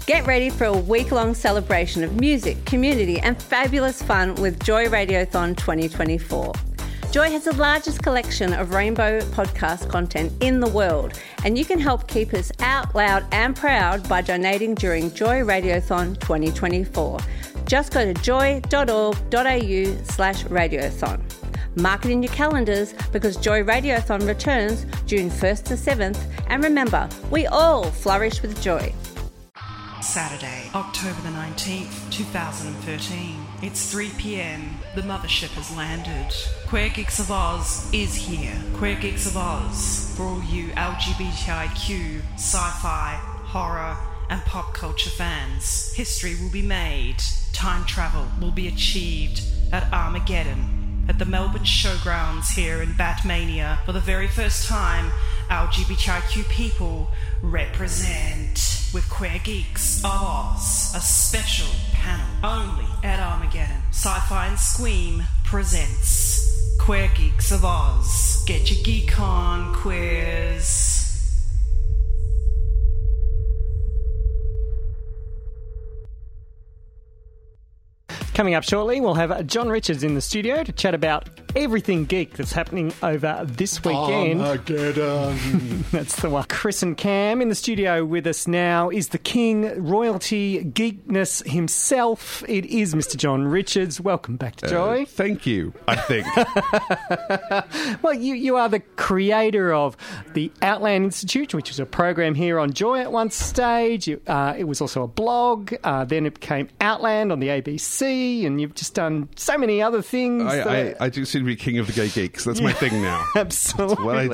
Get ready for a week-long celebration of music, community and fabulous fun with Joy Radiothon 2024. Joy has the largest collection of rainbow podcast content in the world, and you can help keep us out loud and proud by donating during Joy Radiothon 2024. Just go to joy.org.au/radiothon. Mark it in your calendars because Joy Radiothon returns June 1st to 7th, and remember, we all flourish with joy. Saturday, October the 19th, 2013. It's 3 p.m. The mothership has landed. Queer Geeks of Oz is here. Queer Geeks of Oz, for all you LGBTIQ, sci-fi, horror and pop culture fans. History will be made. Time travel will be achieved at Armageddon. At the Melbourne Showgrounds here in Batmania, for the very first time, LGBTIQ people represent with Queer Geeks of Oz, a special panel only at Armageddon. Sci-Fi and Squeam presents Queer Geeks of Oz. Get your geek on, queers. Coming up shortly, we'll have John Richards in the studio to chat about everything geek that's happening over this weekend. Armageddon. That's the one. Chris and Cam in the studio with us now is the king, royalty, geekness himself. It is Mr. John Richards. Welcome back to Joy. Thank you, I think. Well, you are the creator of the Outland Institute, which was a program here on Joy at one stage. It was also a blog. Then it became Outland on the ABC. And you've just done so many other things. I do seem to be king of the gay geeks. That's my thing now. Absolutely. That's what I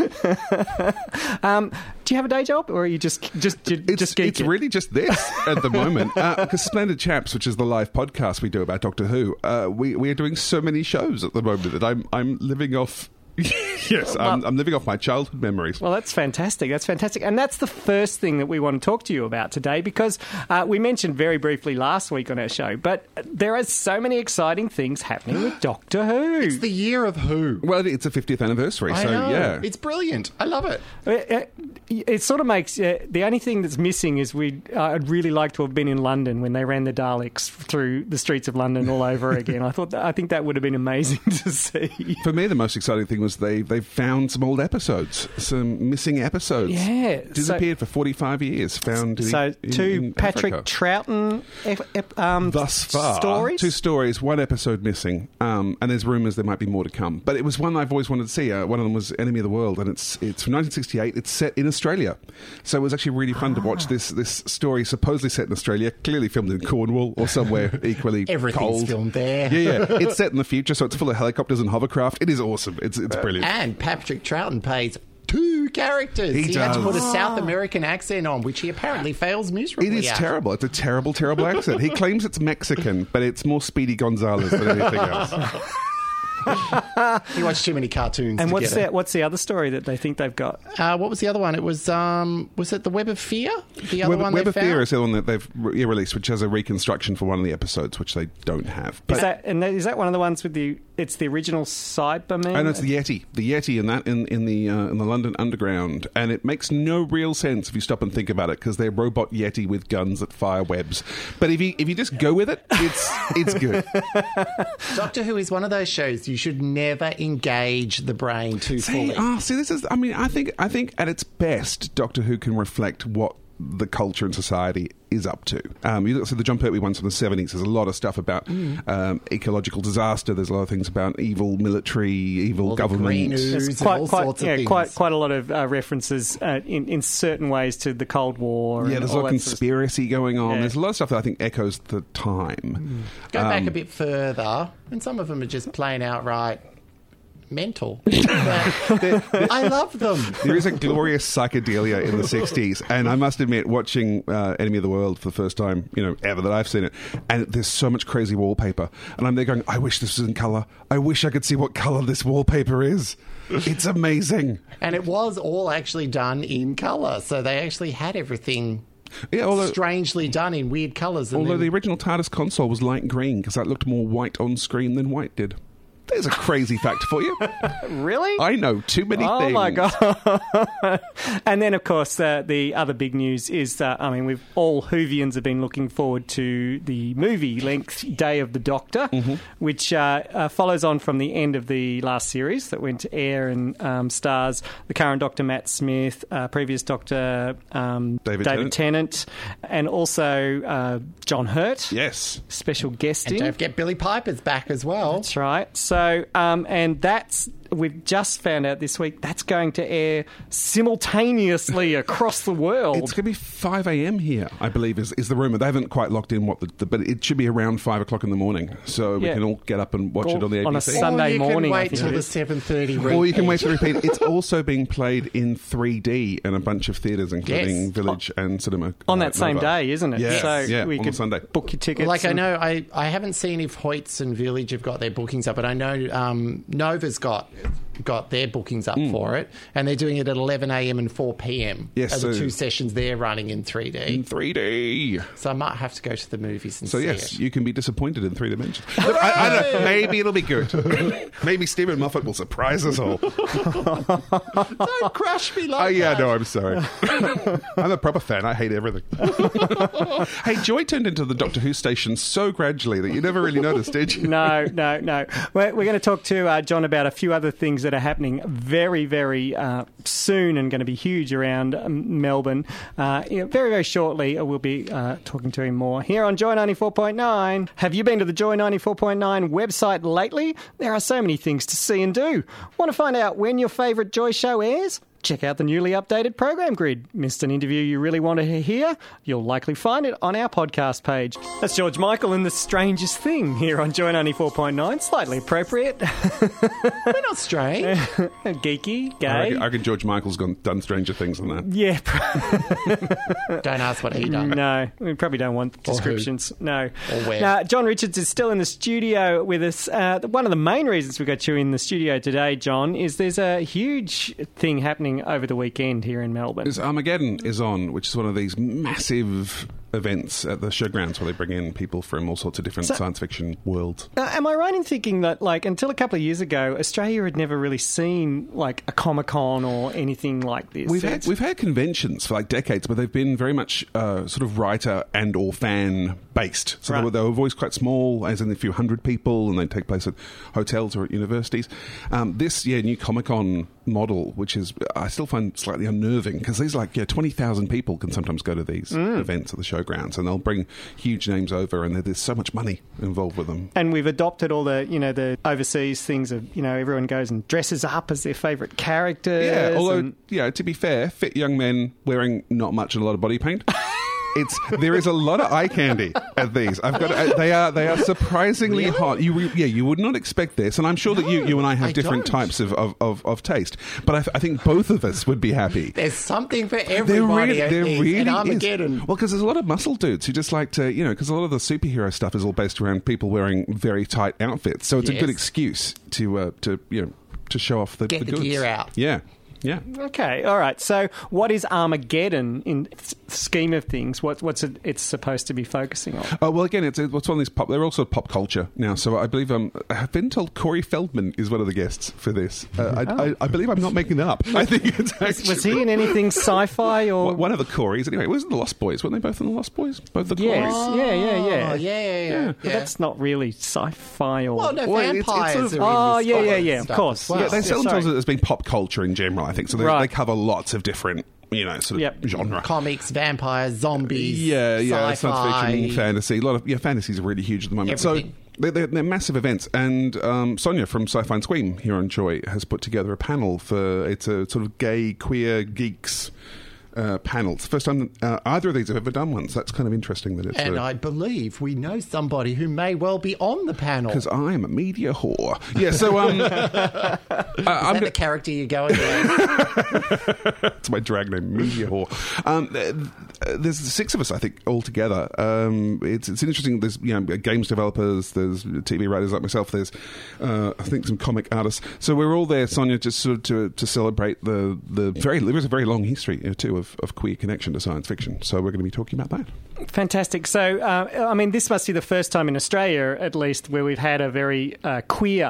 do. Do you have a day job, or are you just geeking? It's really just this at the moment. Because Splendid Chaps, which is the live podcast we do about Doctor Who, we are doing so many shows at the moment that I'm living off. Yes, I'm living off my childhood memories. Well, that's fantastic. That's fantastic. And that's the first thing that we want to talk to you about today, because we mentioned very briefly last week on our show, but there are so many exciting things happening with Doctor Who. It's the year of Who. Well, it's a 50th anniversary, I so know. yeah. It's brilliant. I love it. It sort of makes... the only thing that's missing is I'd really like to have been in London when they ran the Daleks through the streets of London all over again. I think that would have been amazing to see. For me, the most exciting thing was they've found some old episodes, some missing episodes. Yeah. Disappeared for 45 years. Found in Patrick Africa. Troughton Thus far, stories? 2 stories, 1 episode missing, and there's rumours there might be more to come. But it was one I've always wanted to see. One of them was Enemy of the World, and it's from 1968. It's set in Australia, so it was actually really fun to watch this story supposedly set in Australia, clearly filmed in Cornwall or somewhere equally Everything's cold. filmed there. Yeah. It's set in the future, so it's full of helicopters and hovercraft. It is awesome. It's brilliant. And Patrick Troughton plays 2 characters. He had to does. put a South American accent on, which he apparently fails miserably It is at. terrible. It's a terrible, terrible accent. He claims it's Mexican, but it's more Speedy Gonzales than anything else. He watched too many cartoons. And to what's get it. what's the other story that they think they've got? What was the other one? It was it The Web of Fear? The other one Web they of found? Fear is the one that they've released, which has a reconstruction for one of the episodes, which they don't have. But, Is that one of the ones with it's the original Cyberman? and it's the Yeti in that in the London Underground, and it makes no real sense if you stop and think about it, because they're robot Yeti with guns that fire webs. But if you just go with it, it's good. Doctor Who is one of those shows you should never engage the brain too fully. This is. I mean, I think at its best, Doctor Who can reflect what the culture and society is up to. You look at the John Pertwee ones from the 70s. There's a lot of stuff about ecological disaster. There's a lot of things about evil military, evil All the government. green ooze There's and all sorts of things. quite a lot of references in certain ways to the Cold War. Yeah, and there's a all lot of that sort conspiracy going on. Yeah. There's a lot of stuff that I think echoes the time. Go back a bit further, and some of them are just plain outright mental. I love them. There is a glorious psychedelia in the 60s, and I must admit, watching Enemy of the World for the first time, ever that I've seen it, and there's so much crazy wallpaper, and I'm there going, I wish this was in colour. I wish I could see what colour this wallpaper is. It's amazing. And it was all actually done in colour, so they actually had everything Yeah, strangely done in weird colours. Although the original TARDIS console was light green, because that looked more white on screen than white did. There's a crazy fact for you. Really? I know too many things. Oh my God. And then, of course, the other big news is that, we've all Whovians have been looking forward to the movie-length Day of the Doctor, which follows on from the end of the last series that went to air and stars the current Dr. Matt Smith, previous Dr. David Tennant, and also John Hurt. Yes. Special guesting. And don't forget Billy Piper's back as well. That's right. So, we've just found out this week that's going to air simultaneously across the world. It's going to be 5 a.m. here, I believe, is the rumour. They haven't quite locked in but it should be around 5 o'clock in the morning, so we can all get up and watch it on the ABC. On a Sunday morning. Or you can wait till the 7:30 repeat. Or you can wait to repeat. It's also being played in 3D in a bunch of theatres, including Village and Cinema. On that same Nova. day, isn't it? Yes. So we on could Sunday. book your tickets. Like, I know, I haven't seen if Hoyts and Village have got their bookings up, but I know Nova's got their bookings up for it, and they're doing it at 11 a.m. and 4 p.m. Yes, are the so- two sessions they're running in 3D. In 3D. So I might have to go to the movies and So see yes, it. you can be disappointed in 3 dimensions. Look, I don't know. Maybe it'll be good. Maybe Stephen Moffat will surprise us all. Don't crush me like Yeah, that. no, I'm sorry. I'm a proper fan. I hate everything. Hey, Joy turned into the Doctor Who station so gradually that you never really noticed, did you? No. We're going to talk to John about a few other things that are happening very, very soon and going to be huge around Melbourne. Very, very shortly, we'll be talking to him more here on Joy 94.9. Have you been to the Joy 94.9 website lately? There are so many things to see and do. Want to find out when your favourite Joy show airs? Check out the newly updated program grid. Missed an interview you really wanted to hear? You'll likely find it on our podcast page. That's George Michael in The Strangest Thing here on Joy 94.9. Slightly appropriate. We're not strange. Geeky, gay. I reckon George Michael's done stranger things than that. Yeah. Don't ask what he done. No, we probably don't want descriptions. No. Or where. Now, John Richards is still in the studio with us. One of the main reasons we got you in the studio today, John, is there's a huge thing happening over the weekend here in Melbourne. Armageddon is on, which is one of these massive events at the showgrounds where they bring in people from all sorts of different science fiction worlds. Am I right in thinking that, until a couple of years ago, Australia had never really seen, a Comic-Con or anything like this? We've had conventions for, decades, but they've been very much sort of writer and or fan-based. So Right. they were always quite small, as in a few hundred people, and they take place at hotels or at universities. This new Comic-Con model, which is, I still find slightly unnerving, because these 20,000 people can sometimes go to these events at the showgrounds, and they'll bring huge names over, and there's so much money involved with them. And we've adopted all the, the overseas things of, everyone goes and dresses up as their favourite characters. Yeah, although, to be fair, fit young men wearing not much and a lot of body paint. There is a lot of eye candy at these. They are surprisingly hot. You would not expect this, and I'm sure that you and I have different types of taste. But I think both of us would be happy. There's something for everybody There really in is. Armageddon. Well, because there's a lot of muscle dudes who just like to, because a lot of the superhero stuff is all based around people wearing very tight outfits. So it's a good excuse to show off the Get the goods. gear out. Yeah. Yeah. Okay, all right. So what is Armageddon in scheme of things? What's it's supposed to be focusing on? Oh, well, again, it's one of these they're also pop culture now. So I believe I've been told Corey Feldman is one of the guests for this. I believe I'm not making that up. I think it's actually... Was he in anything sci-fi or... One of the Coreys. Anyway, was it the Lost Boys? Weren't they both in the Lost Boys? Both the Yes, Coreys? yeah. Oh, yeah. But that's not really sci-fi or... Well, no, Well, it's vampires sort of- are in this yeah, of stuff course. as well. Yeah, they sell sorry. themselves as being pop culture in general, I think. So they cover lots of different, sort of genre. Comics, vampires, zombies, Yeah, sci-fi. science fiction, fantasy. A lot of fantasy's really huge at the moment. Everything. So they're massive events, and Sonia from Sci-Fi and Scream here on Joy has put together a panel for it's a sort of gay queer geeks panel. It's the first time either of these have ever done one, so that's kind of interesting that it's. And I believe we know somebody who may well be on the panel. because I'm a media whore. Yeah, so Is that the character you're going with? It's my drag name, media whore. There's 6 of us, I think, all together. It's interesting. There's games developers, there's TV writers like myself. There's I think some comic artists. So we're all there, Sonia, just sort of to celebrate the there is a very long history too of queer connection to science fiction. So we're going to be talking about that. Fantastic. So, this must be the first time in Australia, at least, where we've had a very queer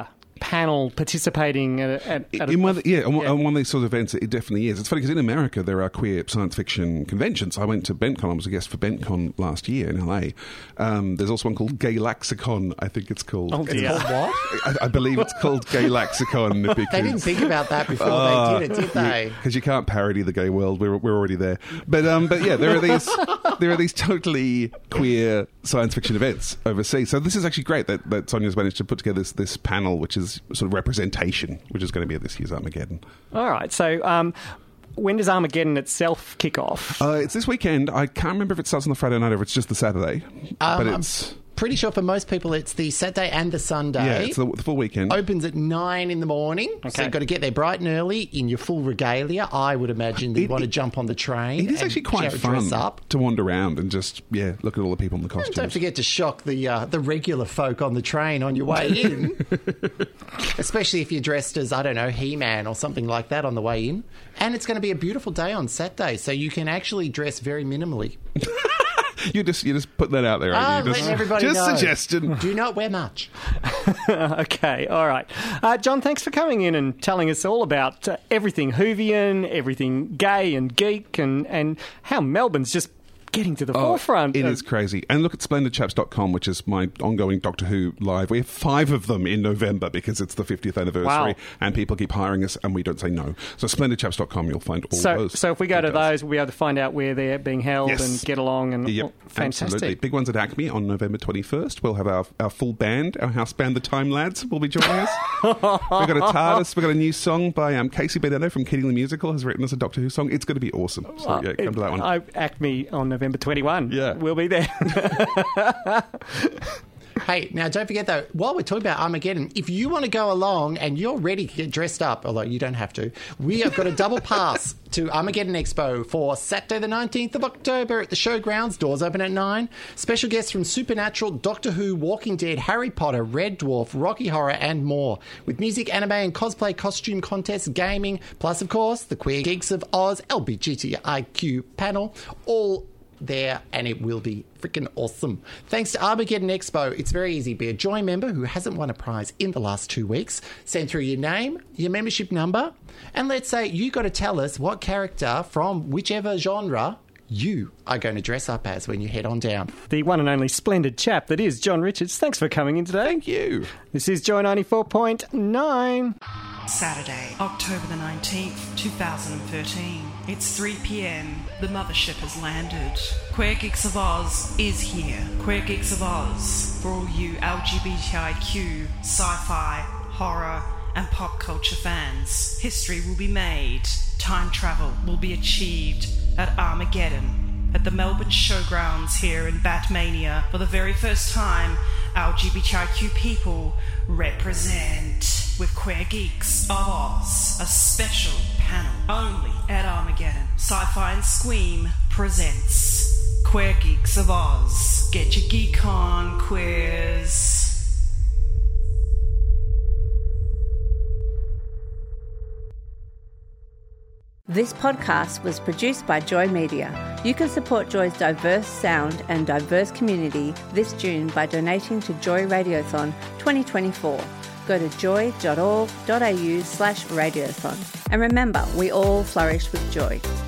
panel participating at on one of these sort of events, it definitely is. It's funny because in America there are queer science fiction conventions. I went to BentCon. I was a guest for BentCon last year in LA. There's also one called Gaylaxicon, I think it's called. Oh, dear. Called what? I believe it's called Gaylaxicon. Because, They didn't think about that before they did it, did they? Because you can't parody the gay world. We're already there. But yeah, there are these totally queer science fiction events overseas. So this is actually great that Sonia's managed to put together this panel, which is sort of representation, which is going to be at this year's Armageddon. All right. So when does Armageddon itself kick off? It's this weekend. I can't remember if it starts on the Friday night or if it's just the Saturday. But it's... Pretty sure for most people it's the Saturday and the Sunday. Yeah, it's the full weekend. Opens at 9 in the morning, so you've got to get there bright and early in your full regalia. I would imagine you'd want to jump on the train. It is actually quite fun to wander around and just, look at all the people in the costumes. And don't forget to shock the regular folk on the train on your way in. Especially if you're dressed as, I don't know, He-Man or something like that on the way in. And it's going to be a beautiful day on Saturday, so you can actually dress very minimally. You just put that out there, aren't you? Letting everybody know. Suggestion. Do not wear much. Okay, all right. John, thanks for coming in and telling us all about everything Whovian, everything gay and geek, and how Melbourne's just getting to the forefront. It is crazy. And look at splendidchaps.com, which is my ongoing Doctor Who live. We have 5 of them in November because it's the 50th anniversary and people keep hiring us and we don't say no. So splendidchaps.com, you'll find all those. So if we go to those, we'll be able to find out where they're being held and get along. And fantastic. Absolutely. Big ones at Acme on November 21st. We'll have our full band, our house band, the Time Lads, will be joining us. We've got a TARDIS. We've got a new song by Casey Benedetto from Kidding the Musical has written us a Doctor Who song. It's going to be awesome. So come to that one. Acme on November 21. Yeah. We'll be there. Hey, now don't forget though, while we're talking about Armageddon, if you want to go along and you're ready to get dressed up, although you don't have to, we have got a double pass to Armageddon Expo for Saturday the 19th of October at the showgrounds. Doors open at 9. Special guests from Supernatural, Doctor Who, Walking Dead, Harry Potter, Red Dwarf, Rocky Horror and more. With music, anime and cosplay, costume contests, gaming, plus of course the Queer Geeks of Oz LGBTIQ panel, all there, and it will be freaking awesome. Thanks to Armageddon Expo, it's very easy. Be a Joy member who hasn't won a prize in the last 2 weeks. Send through your name, your membership number, and let's say you got to tell us what character from whichever genre you are going to dress up as when you head on down. The one and only splendid chap that is John Richards. Thanks for coming in today. Thank you. This is Joy 94.9. Saturday, October the 19th, 2013. It's 3 p.m. The mothership has landed. Queer Geeks of Oz is here. Queer Geeks of Oz, for all you LGBTIQ, sci-fi, horror, and pop culture fans. History will be made. Time travel will be achieved at Armageddon. At the Melbourne Showgrounds here in Batmania, for the very first time, LGBTIQ people represent with Queer Geeks of Oz, a special panel only at Armageddon. Sci-Fi and Squeam presents Queer Geeks of Oz. Get your geek on, queers. This podcast was produced by Joy Media. You can support Joy's diverse sound and diverse community this June by donating to Joy Radiothon 2024. Go to joy.org.au/radiothon. And remember, we all flourish with joy.